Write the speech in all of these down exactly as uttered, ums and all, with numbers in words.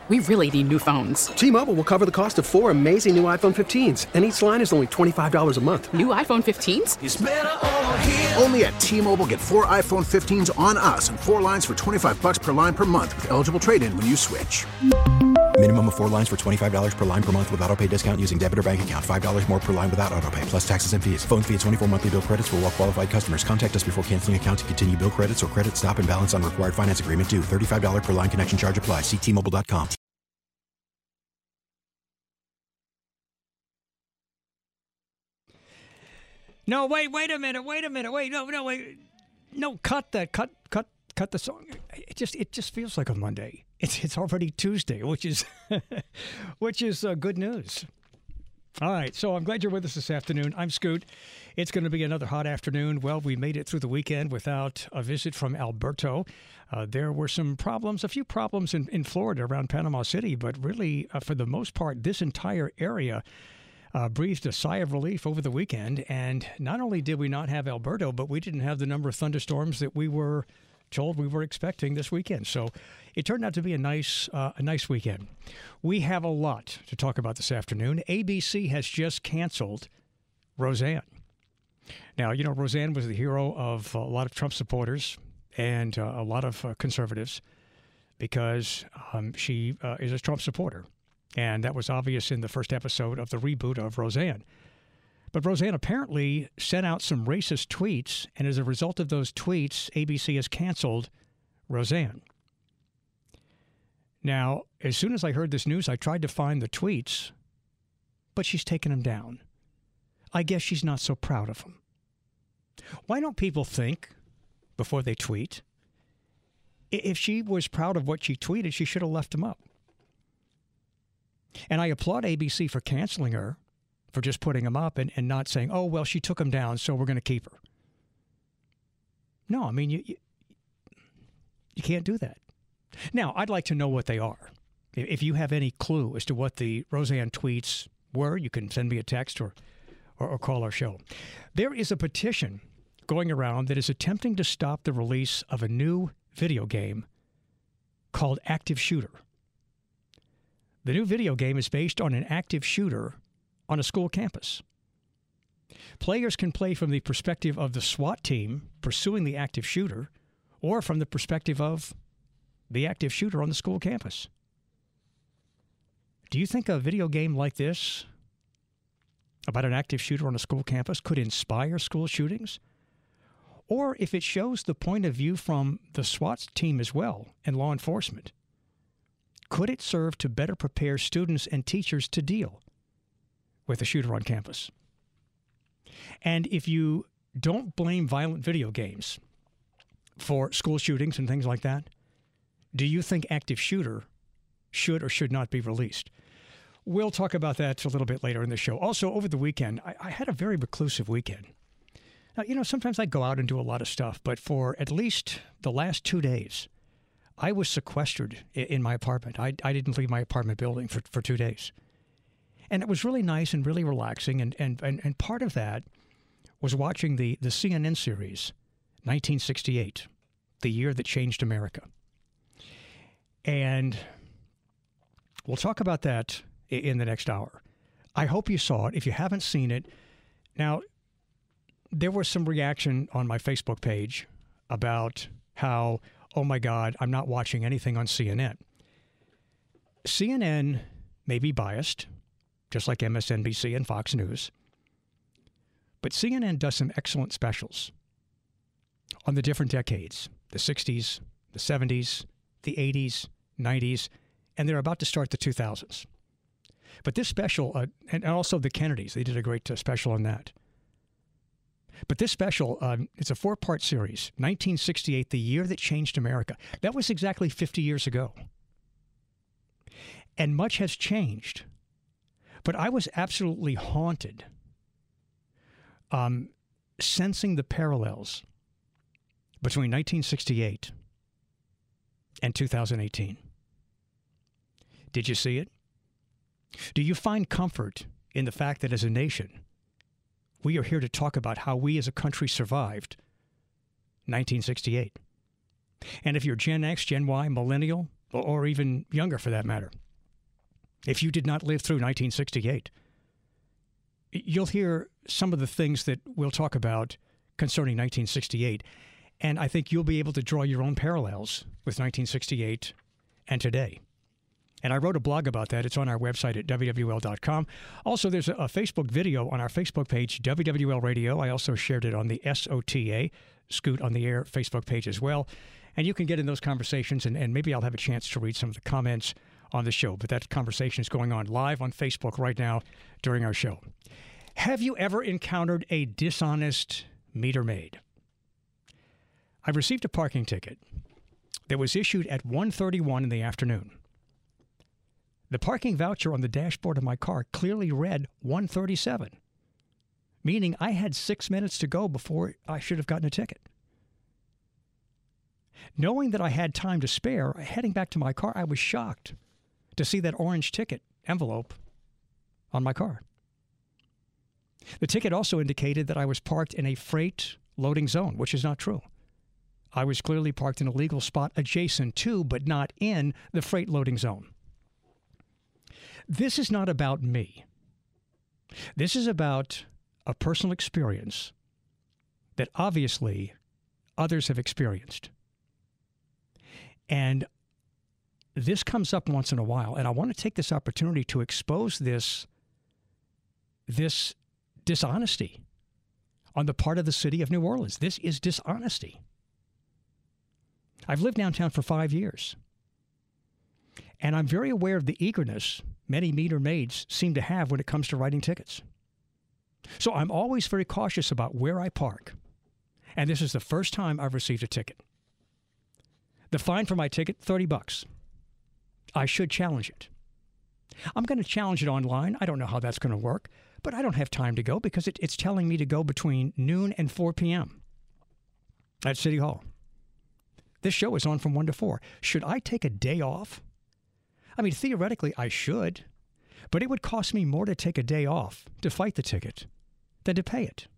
We really need new phones. T-Mobile will cover the cost of four amazing new iPhone fifteens, and each line is only twenty-five dollars a month. New iPhone fifteens? It's better over here. Only at T-Mobile, get four iPhone fifteens on us and four lines for twenty-five dollars per line per month with eligible trade-in when you switch. Minimum of four lines for twenty-five dollars per line per month with autopay discount using debit or bank account. five dollars more per line without autopay, plus taxes and fees. Phone fee at twenty-four monthly bill credits for well-qualified customers. Contact us before canceling account to continue bill credits or credit stop and balance on required finance agreement due. thirty-five dollars per line connection charge applies. See T Mobile dot com. No, wait, wait a minute, wait a minute, wait, no, no, wait, no, cut that, cut, cut, cut the song. It just, it just feels like a Monday. It's, it's already Tuesday, which is, which is uh, good news. All right, so I'm glad you're with us this afternoon. I'm Scoot. It's going to be another hot afternoon. Well, we made it through the weekend without a visit from Alberto. Uh, there were some problems, a few problems in, in Florida around Panama City, but really, uh, for the most part, this entire area Uh, breathed a sigh of relief over the weekend. And not only did we not have Alberto, but we didn't have the number of thunderstorms that we were told we were expecting this weekend. So it turned out to be a nice uh, a nice weekend. We have a lot to talk about this afternoon. A B C has just canceled Roseanne. Now, you know, Roseanne was the hero of a lot of Trump supporters and uh, a lot of uh, conservatives because um, she uh, is a Trump supporter. And that was obvious in the first episode of the reboot of Roseanne. But Roseanne apparently sent out some racist tweets, and as a result of those tweets, A B C has canceled Roseanne. Now, as soon as I heard this news, I tried to find the tweets, but she's taken them down. I guess she's not so proud of them. Why don't people think before they tweet? If she was proud of what she tweeted, she should have left them up. And I applaud A B C for canceling her, for just putting them up and, and not saying, oh, well, she took them down, so we're going to keep her. No, I mean, you, you you can't do that. Now, I'd like to know what they are. If you have any clue as to what the Roseanne tweets were, you can send me a text or, or, or call our show. There is a petition going around that is attempting to stop the release of a new video game called Active Shooter. The new video game is based on an active shooter on a school campus. Players can play from the perspective of the SWAT team pursuing the active shooter or from the perspective of the active shooter on the school campus. Do you think a video game like this about an active shooter on a school campus could inspire school shootings? Or if it shows the point of view from the SWAT team as well and law enforcement, could it serve to better prepare students and teachers to deal with a shooter on campus? And if you don't blame violent video games for school shootings and things like that, do you think Active Shooter should or should not be released? We'll talk about that a little bit later in the show. Also, over the weekend, I, I had a very reclusive weekend. Now, you know, sometimes I go out and do a lot of stuff, but for at least the last two days, I was sequestered in my apartment. I, I didn't leave my apartment building for, for two days. And it was really nice and really relaxing. And, and, and, and part of that was watching the, the C N N series, nineteen sixty-eight, the year that changed America. And we'll talk about that in the next hour. I hope you saw it. If you haven't seen it, now, there was some reaction on my Facebook page about how, oh my God, I'm not watching anything on C N N. C N N may be biased, just like M S N B C and Fox News, but C N N does some excellent specials on the different decades, the sixties, the seventies, the eighties, nineties, and they're about to start the two thousands. But this special, uh, and also the Kennedys, they did a great uh, special on that. But this special, um, it's a four-part series, nineteen sixty-eight, the year that changed America. That was exactly fifty years ago. And much has changed. But I was absolutely haunted, um, sensing the parallels between nineteen sixty-eight and two thousand eighteen. Did you see it? Do you find comfort in the fact that as a nation, we are here to talk about how we as a country survived nineteen sixty-eight? And if you're Gen X, Gen Y, Millennial, or, or even younger for that matter. If you did not live through nineteen sixty-eight, you'll hear some of the things that we'll talk about concerning nineteen sixty-eight, and I think you'll be able to draw your own parallels with nineteen sixty-eight and today. And I wrote a blog about that. It's on our website at W W L dot com. Also, there's a, a Facebook video on our Facebook page, W W L Radio. I also shared it on the S O T A, Scoot on the Air Facebook page as well. And you can get in those conversations, and, and maybe I'll have a chance to read some of the comments on the show. But that conversation is going on live on Facebook right now during our show. Have you ever encountered a dishonest meter maid? I received a parking ticket that was issued at one thirty-one in the afternoon. The parking voucher on the dashboard of my car clearly read one thirty-seven, meaning I had six minutes to go before I should have gotten a ticket. Knowing that I had time to spare, heading back to my car, I was shocked to see that orange ticket envelope on my car. The ticket also indicated that I was parked in a freight loading zone, which is not true. I was clearly parked in a legal spot adjacent to, but not in, the freight loading zone. This is not about me. This is about a personal experience that obviously others have experienced. And this comes up once in a while, and I want to take this opportunity to expose this, this dishonesty on the part of the city of New Orleans. This is dishonesty. I've lived downtown for five years, and I'm very aware of the eagerness many meter maids seem to have when it comes to writing tickets. So I'm always very cautious about where I park, and this is the first time I've received a ticket. The fine for my ticket, thirty bucks. I should challenge it. I'm going to challenge it online. I don't know how that's going to work, but I don't have time to go because it, it's telling me to go between noon and four p.m. at City Hall. This show is on from one to four. Should I take a day off? I mean, theoretically, I should, but it would cost me more to take a day off to fight the ticket than to pay it.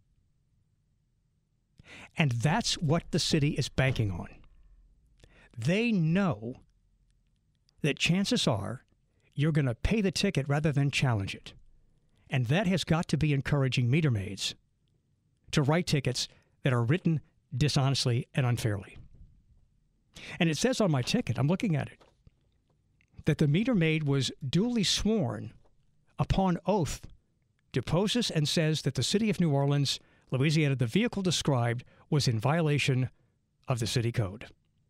And that's what the city is banking on. They know that chances are you're going to pay the ticket rather than challenge it. And that has got to be encouraging meter maids to write tickets that are written dishonestly and unfairly. And it says on my ticket, I'm looking at it, that the meter maid was duly sworn upon oath, deposes and says that the city of New Orleans, Louisiana, the vehicle described was in violation of the city code.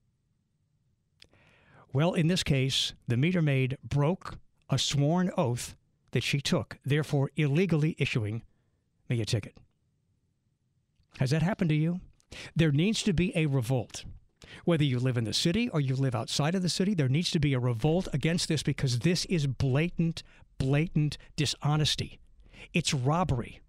Well, in this case, the meter maid broke a sworn oath that she took, therefore illegally issuing me a ticket. Has that happened to you? There needs to be a revolt. Whether you live in the city or you live outside of the city, there needs to be a revolt against this because this is blatant, blatant dishonesty. It's robbery.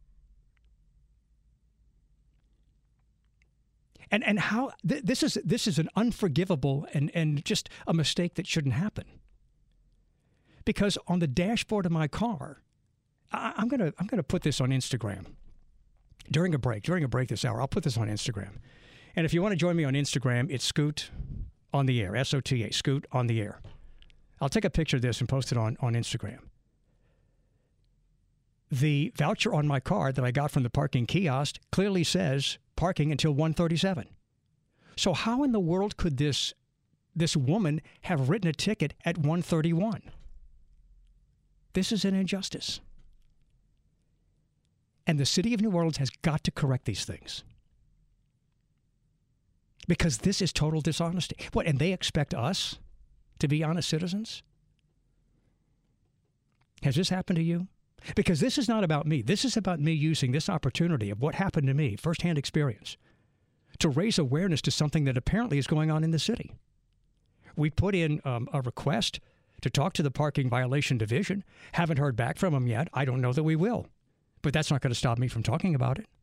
And and how th- this is this is an unforgivable and, and just a mistake that shouldn't happen. Because on the dashboard of my car, I, I'm gonna I'm gonna put this on Instagram during a break. During a break this hour, I'll put this on Instagram. And if you want to join me on Instagram, it's Scoot on the Air, S O T A, Scoot on the Air. I'll take a picture of this and post it on, on Instagram. The voucher on my car that I got from the parking kiosk clearly says parking until one thirty-seven. So how in the world could this this woman have written a ticket at one thirty-one? This is an injustice. And the city of New Orleans has got to correct these things. Because this is total dishonesty. What, and they expect us to be honest citizens? Has this happened to you? Because this is not about me. This is about me using this opportunity of what happened to me, firsthand experience, to raise awareness to something that apparently is going on in the city. We put in um, a request to talk to the Parking Violation Division. Haven't heard back from them yet. I don't know that we will. But that's not going to stop me from talking about it.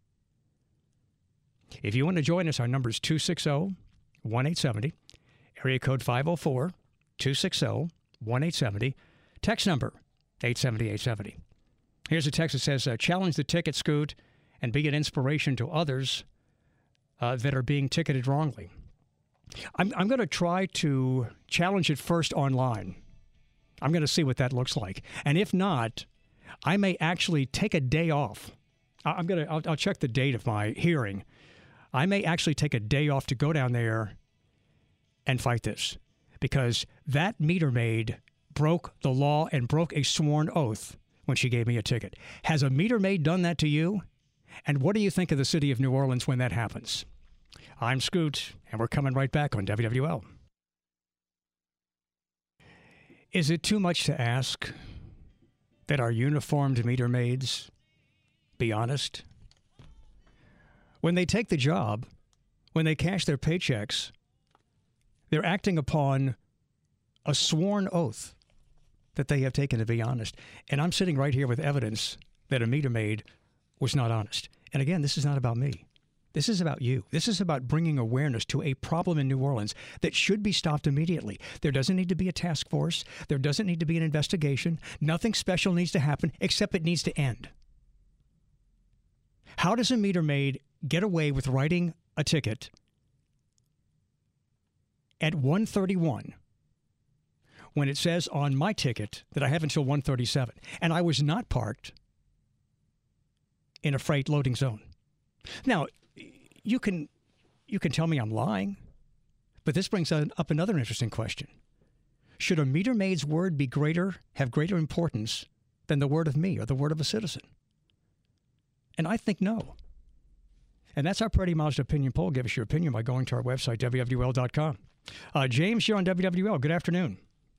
If you want to join us, our number is two six zero, one eight seven zero, area code five oh four, two six zero, one eight seven zero, text number eight seven zero eight seven zero. Here's a text that says, uh, challenge the ticket, Scoot, and be an inspiration to others uh, that are being ticketed wrongly. I'm, I'm going to try to challenge it first online. I'm going to see what that looks like. And if not, I may actually take a day off. I'm going to, I'll, I'll check the date of my hearing. I may actually take a day off to go down there and fight this, because that meter maid broke the law and broke a sworn oath when she gave me a ticket. Has a meter maid done that to you? And what do you think of the city of New Orleans when that happens? I'm Scoot, and we're coming right back on W W L. Is it too much to ask that our uniformed meter maids be honest? When they take the job, when they cash their paychecks, they're acting upon a sworn oath that they have taken to be honest. And I'm sitting right here with evidence that a meter maid was not honest. And again, this is not about me. This is about you. This is about bringing awareness to a problem in New Orleans that should be stopped immediately. There doesn't need to be a task force. There doesn't need to be an investigation. Nothing special needs to happen, except it needs to end. How does a meter maid get away with writing a ticket at one thirty-one when it says on my ticket that I have until one thirty-seven, and I was not parked in a freight loading zone? Now, you can you can tell me I'm lying, but this brings up another interesting question. Should a meter maid's word be greater, have greater importance than the word of me or the word of a citizen? And I think no. And that's our Pretty Mazda opinion poll. Give us your opinion by going to our website, W W L dot com. Uh, James, you're on W W L. Good afternoon.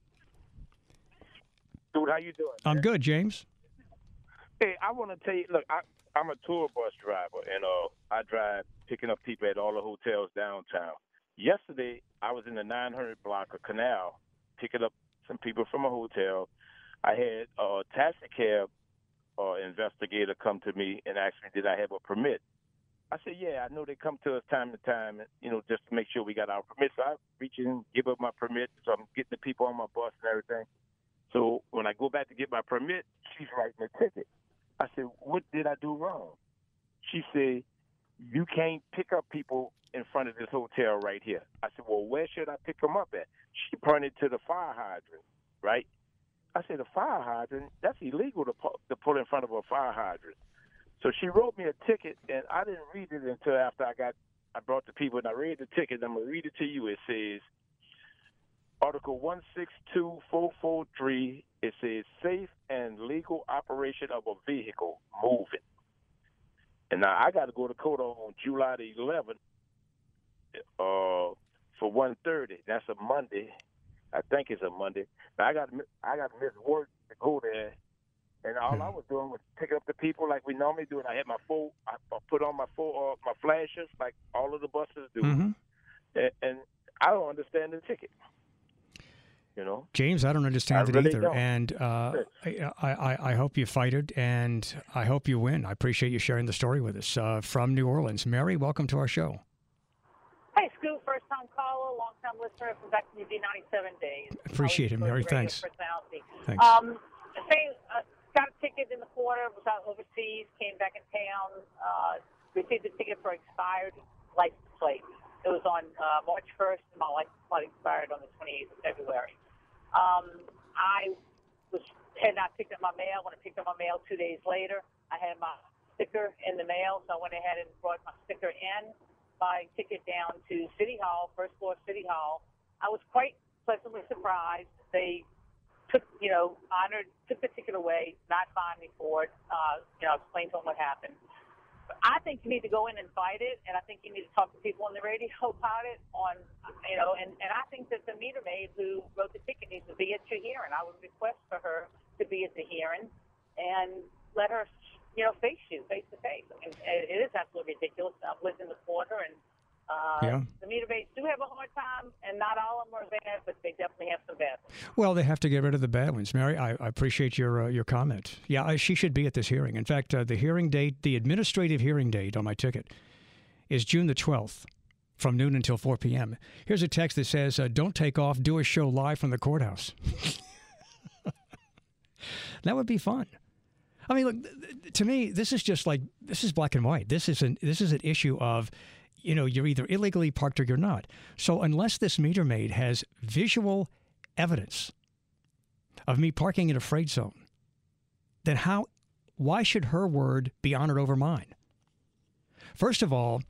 Dude, how you doing? I'm man? good, James. Hey, I want to tell you, look, I, I'm a tour bus driver, and uh, I drive picking up people at all the hotels downtown. Yesterday, I was in the nine hundred block of Canal picking up some people from a hotel. I had a taxi cab uh, investigator come to me and ask me, did I have a permit? I said, yeah, I know they come to us time to time, you know, just to make sure we got our permit. So I reach in, give up my permit, so I'm getting the people on my bus and everything. So when I go back to get my permit, she's writing a ticket. I said, what did I do wrong? She said, you can't pick up people in front of this hotel right here. I said, well, where should I pick them up at? She pointed to the fire hydrant, right? I said, a fire hydrant? That's illegal to pull, to pull in front of a fire hydrant. So she wrote me a ticket, and I didn't read it until after I got, I brought the people, and I read the ticket. I'm going to read it to you. It says, Article one six two four four three, it says, safe and legal operation of a vehicle moving. And now I got to go to court on July the eleventh uh, for one thirty. That's a Monday. I think it's a Monday. Now I got I got to miss work to go there. And all hmm. I was doing was picking up the people like we normally do. And I had my full, I put on my full, uh, my flashers like all of the buses do. Mm-hmm. And, and I don't understand the ticket. You know? James, I don't understand I it really either. Don't. And uh, I, I, I hope you fight it, and I hope you win. I appreciate you sharing the story with us. Uh, from New Orleans, Mary, welcome to our show. Hey, Scoot, first-time caller, long-time listener from back in the D ninety-seven days. Appreciate it, Mary. Thanks. Thanks. Um, say, uh, got a ticket in the quarter, was out overseas, came back in town, uh, received a ticket for expired license plate. It was on uh, March first, and my license plate expired on the twenty-eighth of February. Um, I was had not picked up my mail. When I picked up my mail two days later, I had my sticker in the mail, so I went ahead and brought my sticker in, my ticket down to City Hall, first floor City Hall. I was quite pleasantly surprised. They took, you know, honored, took the ticket away, not fined me for it. Uh, you know, explained to them what happened. I think you need to go in and fight it, and I think you need to talk to people on the radio about it. On, you know, and, and I think that the meter maid who wrote the ticket needs to be at your hearing. I would request for her to be at the hearing and let her, you know, face you face to face. And it is absolutely ridiculous. I've lived in the quarter, and uh, yeah. the meter maids do have a hard time, and not all of them are bad, but they definitely have some bad ones. Well, they have to get rid of the bad ones. Mary, I, I appreciate your uh, your comment. Yeah, I, she should be at this hearing. In fact, uh, the hearing date, the administrative hearing date on my ticket is June the twelfth from noon until four p.m. Here's a text that says, uh, don't take off, do a show live from the courthouse. That would be fun. I mean, look, to me, this is just like, this is black and white. This is an, this is an issue of, you know, you're either illegally parked or you're not. So unless this meter maid has visual evidence of me parking in a freight zone, then how, why should her word be honored over mine? First of all,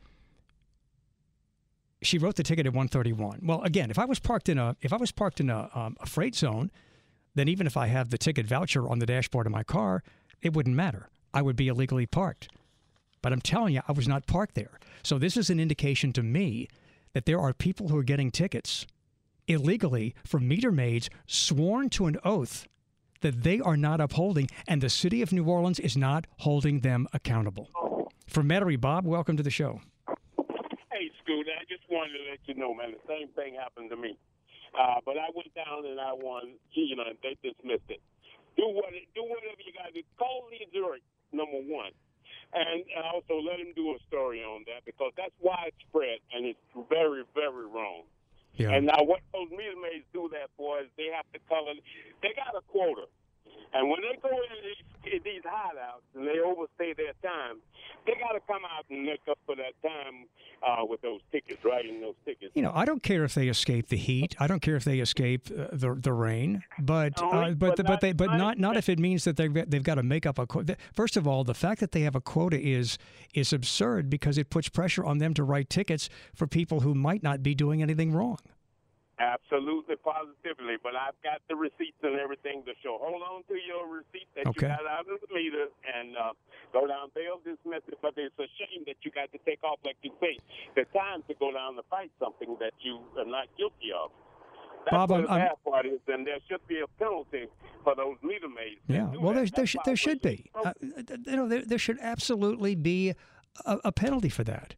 she wrote the ticket at one thirty-one. Well, again, if I was parked in a if I was parked in a, um, a freight zone, then even if I have the ticket voucher on the dashboard of my car, it wouldn't matter. I would be illegally parked. But I'm telling you, I was not parked there. So this is an indication to me that there are people who are getting tickets illegally for meter maids sworn to an oath that they are not upholding, and the city of New Orleans is not holding them accountable. From Metairie, Bob, welcome to the show. Hey, Scooter, I just wanted to let you know, man, the same thing happened to me. Uh, but I went down and I won, you know, and they dismissed it. Do what, do whatever you got to do. Call the jury, number one. And also let him do a story on that, because that's widespread and it's very, very wrong. Yeah. And now what those meter maids do that for is they have to color. They got a quota. And when they go into these, these hideouts and they overstay their time, they got to come out and make up for that time uh, with those tickets, writing those tickets. You know, I don't care if they escape the heat. I don't care if they escape uh, the the rain. But uh, but but, but they but not not if it means that they've they've got to make up a quota. First of all, the fact that they have a quota is is absurd, because it puts pressure on them to write tickets for people who might not be doing anything wrong. Absolutely, positively. But I've got the receipts and everything to show. Hold on to your receipt that Okay. you got out of the meter and uh, go down. They'll dismiss it, but it's a shame that you got to take off, like you say, the time to go down to fight something that you are not guilty of. That's Bob, what I'm- the I'm- bad part is, and there should be a penalty for those meter maids. that Yeah, do well, that. there, there, That's should, why there I should wish- be. Uh, you know, there, there should absolutely be a, a penalty for that.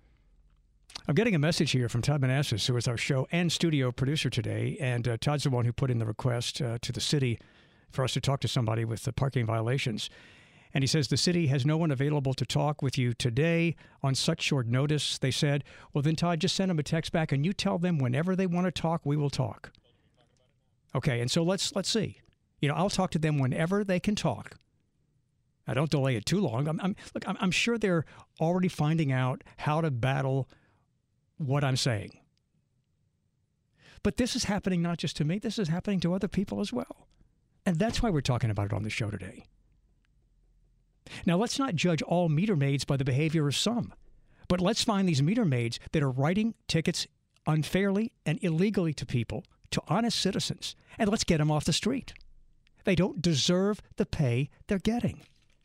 I'm getting a message here from Todd Manassas, who is our show and studio producer today, and uh, Todd's the one who put in the request uh, to the city for us to talk to somebody with the parking violations. And he says the city has no one available to talk with you today on such short notice. They said, well, then, Todd, just send them a text back, and you tell them whenever they want to talk, we will talk. Okay, and so let's let's see. You know, I'll talk to them whenever they can talk. I don't delay it too long. I'm, I'm look. I'm, I'm sure they're already finding out how to battle what I'm saying. But this is happening not just to me. This is happening to other people as well, and that's why we're talking about it on the show today. Now, let's not judge all meter maids by the behavior of some, but let's find these meter maids that are writing tickets unfairly and illegally to people, to honest citizens, and let's get them off the street. They don't deserve the pay they're getting.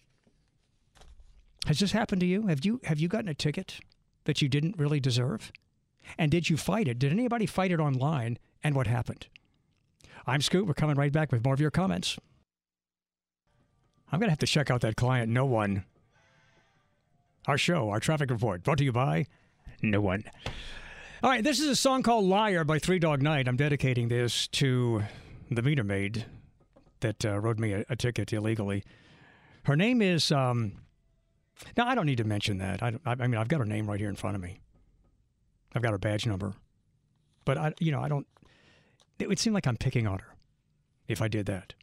Has this happened to you? Have you have you gotten a ticket that you didn't really deserve? And did you fight it? Did anybody fight it online? And what happened? I'm Scoot. We're coming right back with more of your comments. I'm going to have to check out that client, No One. Our show, our traffic report, brought to you by No One. All right, this is a song called Liar by Three Dog Night. I'm dedicating this to the meter maid that uh, wrote me a, a ticket illegally. Her name is, um, now I don't need to mention that. I, I, I mean, I've got her name right here in front of me. I've got her badge number. But, I, you know, I don't, it would seem like I'm picking on her if I did that.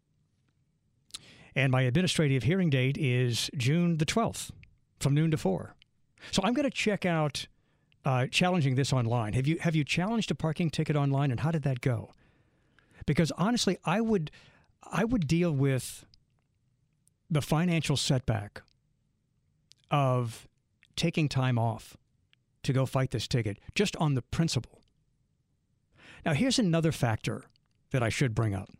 And my administrative hearing date is June the twelfth from noon to four. So I'm going to check out uh, challenging this online. Have you have you challenged a parking ticket online, and how did that go? Because honestly, I would I would deal with the financial setback of taking time off to go fight this ticket just on the principle. Now, here's another factor that I should bring up.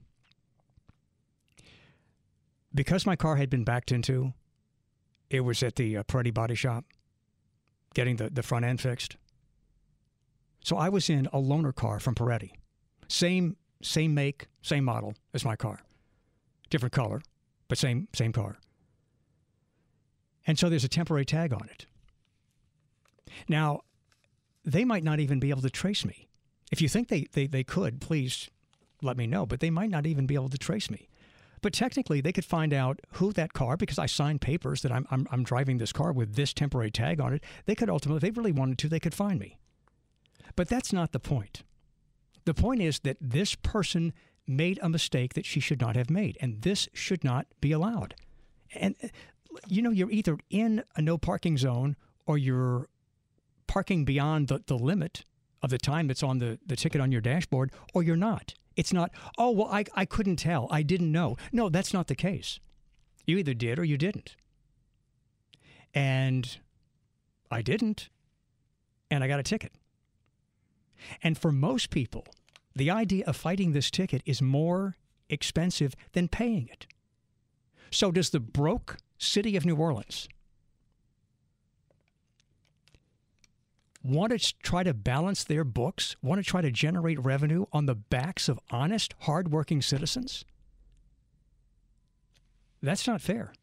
Because my car had been backed into, it was at the uh, Peretti Body Shop, getting the, the front end fixed. So I was in a loaner car from Peretti. Same same make, same model as my car. Different color, but same same car. And so there's a temporary tag on it. Now, they might not even be able to trace me. If you think they, they, they could, please let me know. But they might not even be able to trace me. But technically, they could find out who that car, because I signed papers that I'm, I'm I'm driving this car with this temporary tag on it. They could ultimately, if they really wanted to, they could find me. But that's not the point. The point is that this person made a mistake that she should not have made, and this should not be allowed. And, you know, you're either in a no parking zone or you're parking beyond the, the limit of the time that's on the, the ticket on your dashboard, or you're not. It's not, oh, well, I, I couldn't tell. I didn't know. No, that's not the case. You either did or you didn't. And I didn't, and I got a ticket. And for most people, the idea of fighting this ticket is more expensive than paying it. So does the broke city of New Orleans want to try to balance their books, want to try to generate revenue on the backs of honest, hardworking citizens? That's not fair.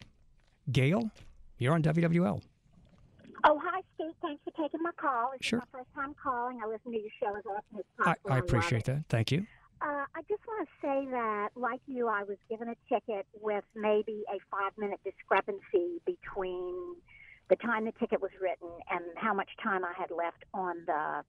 Gail, you're on W W L. Oh, hi, Steve. Thanks for taking my call. It's Sure. my first time calling. I listen to your show as often as I, possible. I appreciate love it. that. Thank you. Uh, I just want to say that, like you, I was given a ticket with maybe a five-minute discrepancy between the time the ticket was written and how much time I had left on the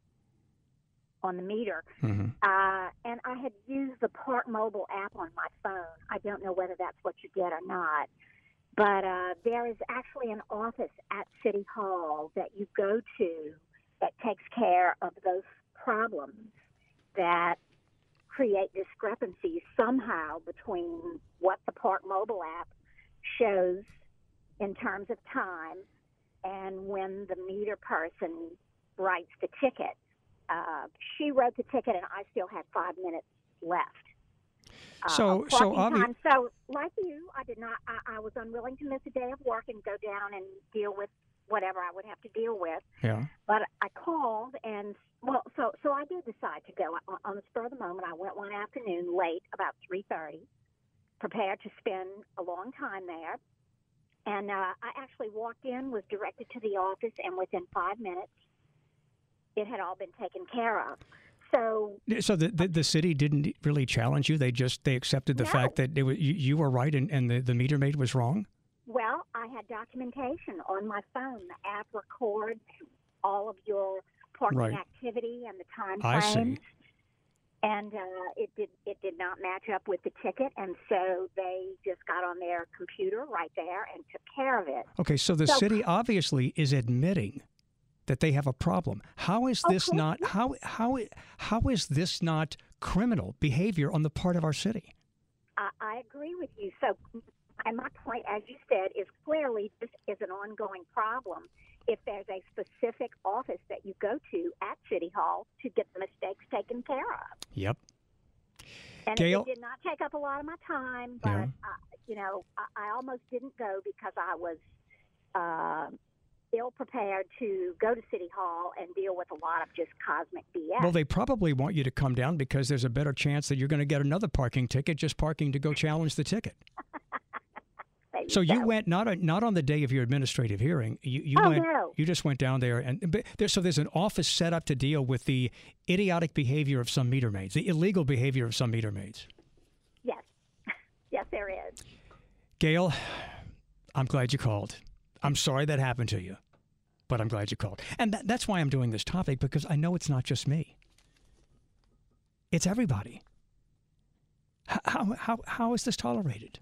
on the meter. Mm-hmm. Uh, and I had used the Park Mobile app on my phone. I don't know whether that's what you did or not. But uh, there is actually an office at City Hall that you go to that takes care of those problems that create discrepancies somehow between what the Park Mobile app shows in terms of time and when the meter person writes the ticket. Uh, she wrote the ticket, and I still had five minutes left. Uh, So- of so parking obvi- time. So, like you, I did not. I, I was unwilling to miss a day of work and go down and deal with whatever I would have to deal with. Yeah. But I called, and well, so so I did decide to go on, on the spur of the moment. I went one afternoon late, about three thirty, prepared to spend a long time there. And uh, I actually walked in, was directed to the office, and within five minutes, it had all been taken care of. So, So the, the the city didn't really challenge you. They just they accepted the No. fact that it was, you, you were right and, and the, the meter maid was wrong. well, I had documentation on my phone. The app records all of your parking Right. activity and the time I frames. see. And uh, it did it did not match up with the ticket, and so they just got on their computer right there and took care of it. Okay, so the So- city obviously is admitting that they have a problem. How is this Okay. not how how how is this not criminal behavior on the part of our city? I, I agree with you. So, and my point, as you said, is clearly this is an ongoing problem. If there's a specific office that you go to at City Hall to get the mistakes taken care of. Yep. And Gail- it did not take up a lot of my time, but, Yeah. uh, you know, I, I almost didn't go because I was uh, ill-prepared to go to City Hall and deal with a lot of just cosmic B S. Well, they probably want you to come down because there's a better chance that you're going to get another parking ticket just parking to go challenge the ticket. Maybe So you went not on, not on the day of your administrative hearing. You you Oh, went no. you just went down there and but there so there's an office set up to deal with the idiotic behavior of some meter maids, the illegal behavior of some meter maids. Yes. Yes, there is. Gail, I'm glad you called. I'm sorry that happened to you, but I'm glad you called. And that, that's why I'm doing this topic, because I know it's not just me. It's everybody. H- How how how is this tolerated?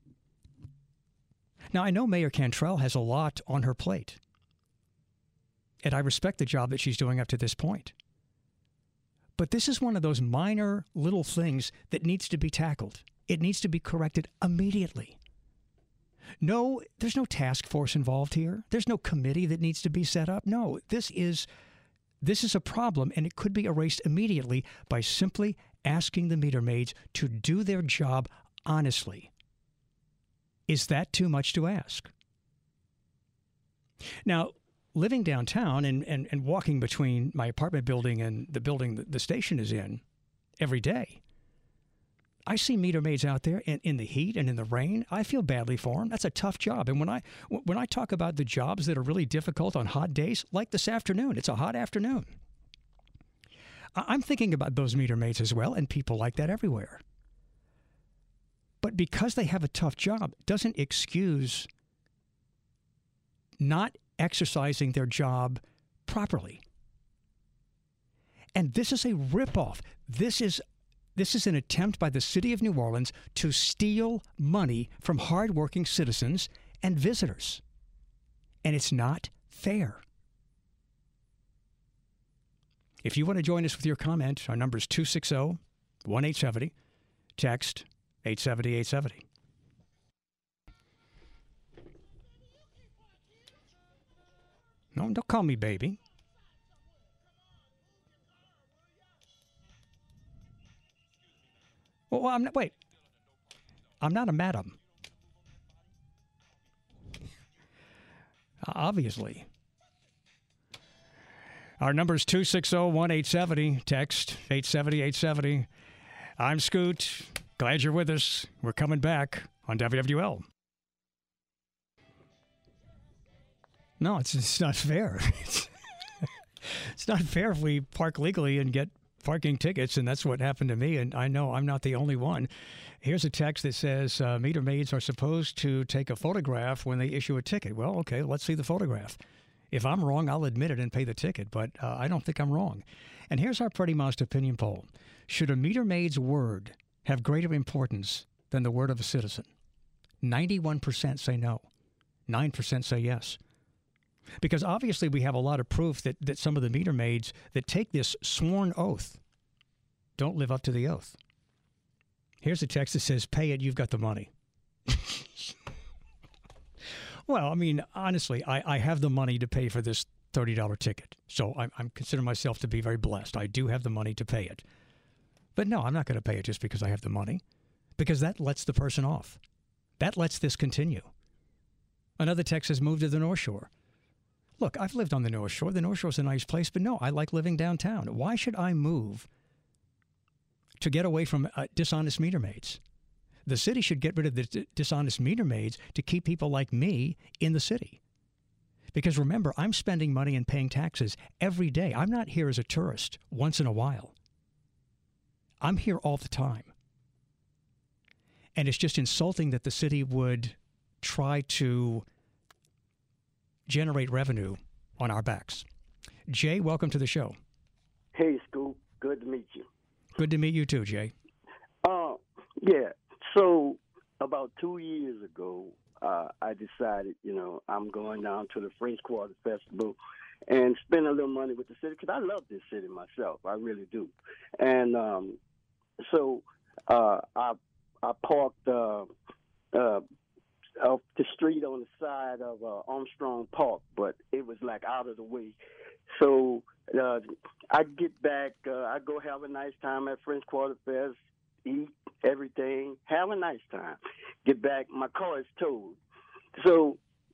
Now, I know Mayor Cantrell has a lot on her plate, and I respect the job that she's doing up to this point. But this is one of those minor little things that needs to be tackled. It needs to be corrected immediately. No, there's no task force involved here. There's no committee that needs to be set up. No, this is this is a problem, and it could be erased immediately by simply asking the meter maids to do their job honestly. Is that too much to ask? Now, living downtown and, and, and walking between my apartment building and the building that the station is in every day, I see meter maids out there in, in the heat and in the rain. I feel badly for them. That's a tough job. And when I when I talk about the jobs that are really difficult on hot days, like this afternoon, it's a hot afternoon. I- I'm thinking about those meter maids as well, and people like that everywhere. But because they have a tough job doesn't excuse not exercising their job properly. And this is a ripoff. This is this is an attempt by the city of New Orleans to steal money from hardworking citizens and visitors. And it's not fair. If you want to join us with your comment, our number is two six zero, one eight seven zero. Text eight seven zero, eight seven zero. No, don't call me baby. Well, I'm not, wait. I'm not a madam. Obviously. Our number is two six zero, one eight seven zero. Text eight seven zero, eight seven zero. I'm Scoot. Glad you're with us. We're coming back on W W L. No, it's, it's not fair. It's, it's not fair if we park legally and get parking tickets, and that's what happened to me, and I know I'm not the only one. Here's a text that says, uh, meter maids are supposed to take a photograph when they issue a ticket. Well, okay, let's see the photograph. If I'm wrong, I'll admit it and pay the ticket, but uh, I don't think I'm wrong. And here's our Pretty Mouse opinion poll. Should a meter maid's word have greater importance than the word of a citizen? ninety-one percent say no. nine percent say yes. Because obviously we have a lot of proof that, that some of the meter maids that take this sworn oath don't live up to the oath. Here's a text that says, pay it, you've got the money. Well, I mean, honestly, I, I have the money to pay for this thirty dollars ticket. So I, I'm consider myself to be very blessed. I do have the money to pay it. But no, I'm not going to pay it just because I have the money. Because that lets the person off. That lets this continue. Another text says, move to the North Shore. Look, I've lived on the North Shore. The North Shore is a nice place, but no, I like living downtown. Why should I move to get away from uh, dishonest meter maids? The city should get rid of the d- dishonest meter maids to keep people like me in the city. Because remember, I'm spending money and paying taxes every day. I'm not here as a tourist once in a while. I'm here all the time. And it's just insulting that the city would try to generate revenue on our backs. Jay, welcome to the show. Hey, Scoop. Good to meet you. Good to meet you too, Jay. Uh, yeah. So about two years ago, uh, I decided, you know, I'm going down to the French Quarter Festival and spend a little money with the city because I love this city myself. I really do. And um, so uh, I I parked uh, uh, off the street on the side of uh, Armstrong Park, but it was like out of the way. So uh, I get back, uh, I go have a nice time at French Quarter Fest, eat everything, have a nice time. Get back, my car is towed. So,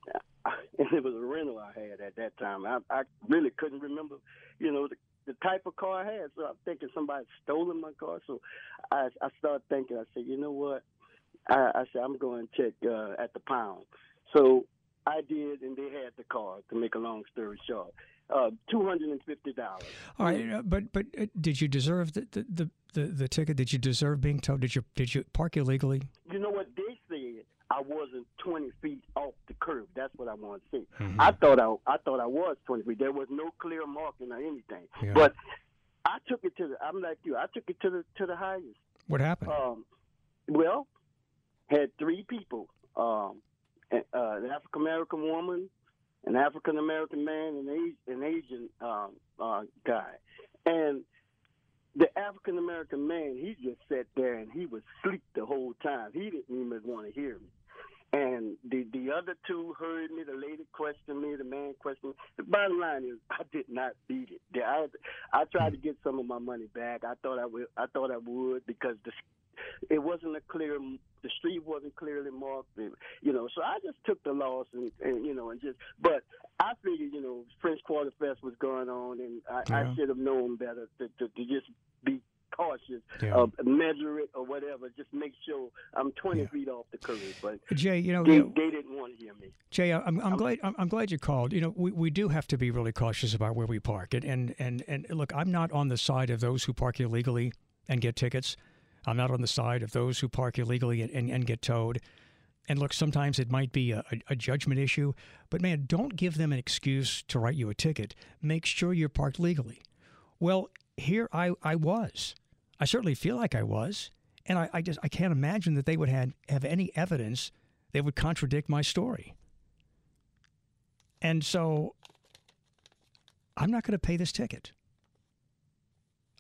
and it was a rental I had at that time. I, I really couldn't remember, you know, the, the type of car I had. So I'm thinking somebody stolen my car. So I, I started thinking, I said, you know what? I, I said, I'm going to check uh, at the pound. So I did, and they had the car, to make a long story short. Uh, two hundred fifty dollars. All right, uh, but but uh, did you deserve the, the, the, the, the ticket? Did you deserve being towed? Did you did you park illegally? You know what they said? I wasn't twenty feet off the curb. That's what I want to say. Mm-hmm. I thought I I thought I was twenty feet. There was no clear marking or anything. Yeah. But I took it to the. I'm like you. I took it to the to the highest. What happened? Um, well, had three people. Um, uh, an African American woman, an African American man, and an Asian um, uh, guy. And the African American man, he just sat there and he was asleep the whole time. He didn't even want to hear me. And the the other two heard me. The lady questioned me. The man questioned me. The bottom line is, I did not beat it. I I tried to get some of my money back. I thought I would. I thought I would because the it wasn't a clear. The street wasn't clearly marked. You know, so I just took the loss and, and you know and just. But I figured, you know, French Quarter Fest was going on, and I, Yeah. I should have known better to, to, to just be cautious, Yeah. uh, measure it or whatever. Just make sure I'm twenty Yeah. feet off the curb. But Jay, you know, they, you know, they didn't want to hear me. Jay, I'm, I'm glad I'm, I'm glad you called. You know, we, we do have to be really cautious about where we park. And, and and and look, I'm not on the side of those who park illegally and get tickets. I'm not on the side of those who park illegally and, and, and get towed. And look, sometimes it might be a, a, a judgment issue, but man, don't give them an excuse to write you a ticket. Make sure you're parked legally. Well, here I, I was. I certainly feel like I was. And I, I just I can't imagine that they would have, have any evidence that would contradict my story. And so I'm not going to pay this ticket.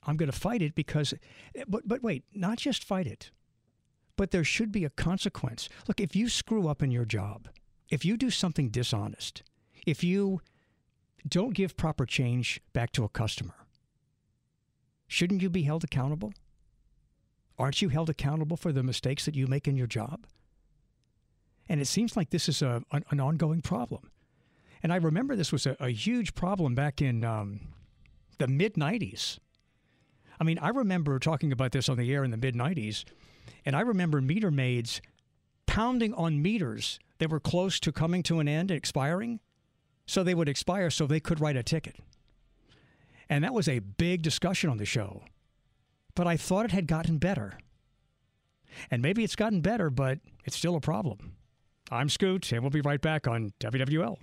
I'm going to fight it because, but, but wait, not just fight it, but there should be a consequence. Look, if you screw up in your job, if you do something dishonest, if you don't give proper change back to a customer, shouldn't you be held accountable? Aren't you held accountable for the mistakes that you make in your job? And it seems like this is a, an, an ongoing problem. And I remember this was a, a huge problem back in um, the mid nineties. I mean, I remember talking about this on the air in the mid nineties, and I remember meter maids pounding on meters that were close to coming to an end, expiring, so they would expire so they could write a ticket. And that was a big discussion on the show. But I thought it had gotten better. And maybe it's gotten better, but it's still a problem. I'm Scoot, and we'll be right back on W W L.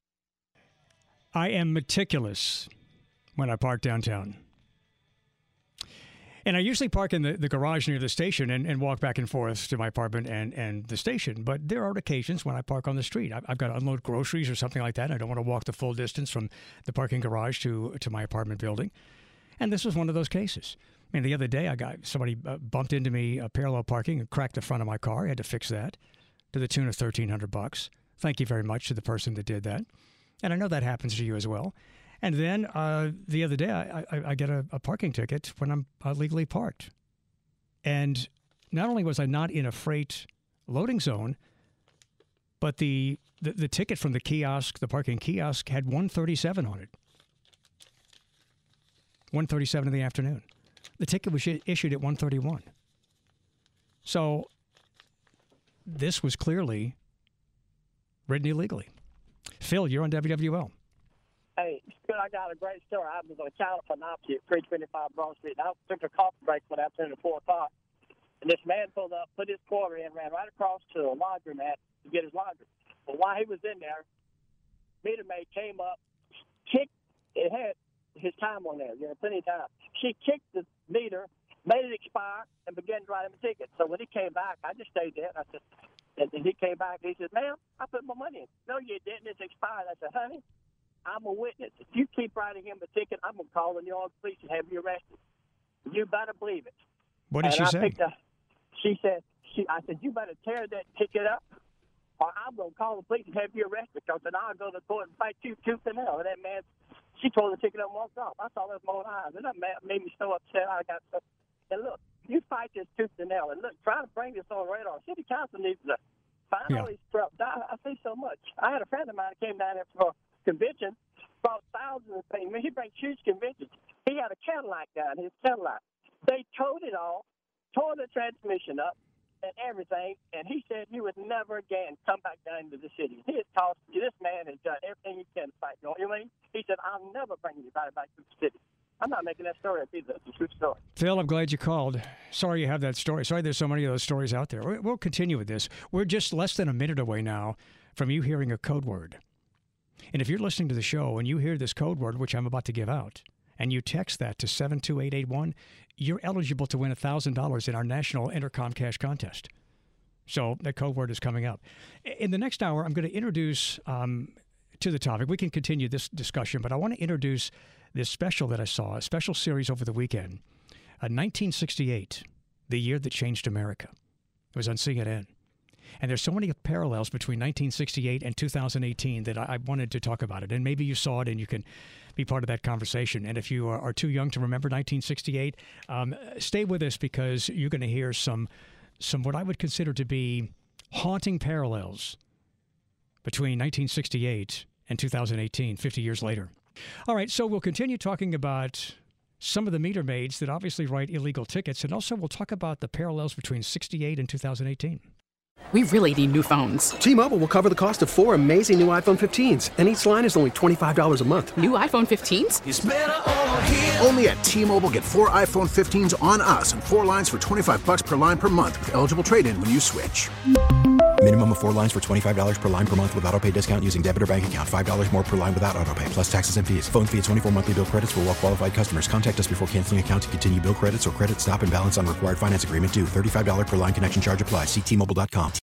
I am meticulous when I park downtown. And I usually park in the, the garage near the station and, and walk back and forth to my apartment and, and the station. But there are occasions when I park on the street. I've, I've got to unload groceries or something like that. I don't want to walk the full distance from the parking garage to, to my apartment building. And this was one of those cases. I mean, the other day, I got somebody uh, bumped into me uh, parallel parking and cracked the front of my car. I had to fix that to the tune of thirteen hundred bucks. Thank you very much to the person that did that. And I know that happens to you as well. And then uh, the other day, I, I, I get a, a parking ticket when I'm uh, legally parked. And not only was I not in a freight loading zone, but the, the, the ticket from the kiosk, the parking kiosk, had one thirty-seven on it. one thirty-seven in the afternoon. The ticket was issued at one thirty-one. So this was clearly written illegally. Phil, you're on W W L. Hey, I got a great story. I was on California at three twenty-five Broad Street. And I took a coffee break when I turned at four o'clock. And this man pulled up, put his quarter in, ran right across to a laundromat to get his laundry. But while he was in there, meter maid came up, kicked, it had his time on there, you know, plenty of time. She kicked the meter, made it expire, and began to write him a ticket. So when he came back, I just stayed there. And I said, and then he came back and he said, ma'am, I put my money in. No, you didn't. It's expired. I said, honey, I'm a witness. If you keep writing him a ticket, I'm going to call the New York police and have you arrested. You better believe it. What did and she I say? A, she said, she, I said, you better tear that ticket up, or I'm going to call the police and have you arrested, because then I'll go to court and fight you tooth and nail. And that man, she tore the ticket up and walked off. I saw that with my own eyes. And that made me so upset. I got so. And look, you fight this tooth and nail. And look, try to bring this on radar. City Council needs to find all these trucks. I, I see so much. I had a friend of mine that came down there for a convention, brought thousands of things. I mean, he brings huge conventions. He had a Cadillac down, his Cadillac. They towed it all, tore the transmission up and everything, and he said he would never again come back down into the city. He has tossed, this man has done everything he can to fight. You know what I mean? He said, I'll never bring anybody back to the city. I'm not making that story up either. It's a true story. Phil, I'm glad you called. Sorry you have that story. Sorry there's so many of those stories out there. We'll continue with this. We're just less than a minute away now from you hearing a code word. And if you're listening to the show and you hear this code word, which I'm about to give out, and you text that to seven two eight eight one, you're eligible to win one thousand dollars in our National Intercom Cash Contest. So that code word is coming up. In the next hour, I'm going to introduce um, to the topic. We can continue this discussion, but I want to introduce this special that I saw, a special series over the weekend. Uh, nineteen sixty-eight, the year that changed America. It was on C N N. And there's so many parallels between nineteen sixty-eight and two thousand eighteen that I, I wanted to talk about it. And maybe you saw it and you can be part of that conversation. And if you are, are too young to remember nineteen sixty-eight, um, stay with us, because you're going to hear some, some what I would consider to be haunting parallels between nineteen sixty-eight and two thousand eighteen, fifty years later. All right, so we'll continue talking about some of the meter maids that obviously write illegal tickets, and also we'll talk about the parallels between sixty-eight and two thousand eighteen. We really need new phones. T-Mobile will cover the cost of four amazing new iPhone fifteens, and each line is only twenty-five dollars a month. New iPhone fifteens? It's better over here. Only at T-Mobile, get four iPhone fifteens on us and four lines for twenty-five bucks per line per month with eligible trade-in when you switch. Minimum of four lines for twenty-five dollars per line per month with autopay discount using debit or bank account. five dollars more per line without autopay, plus taxes and fees. Phone fee at twenty-four monthly bill credits for well-qualified customers. Contact us before canceling account to continue bill credits or credit stop and balance on required finance agreement due. thirty-five dollars per line connection charge applies. See T Mobile dot com.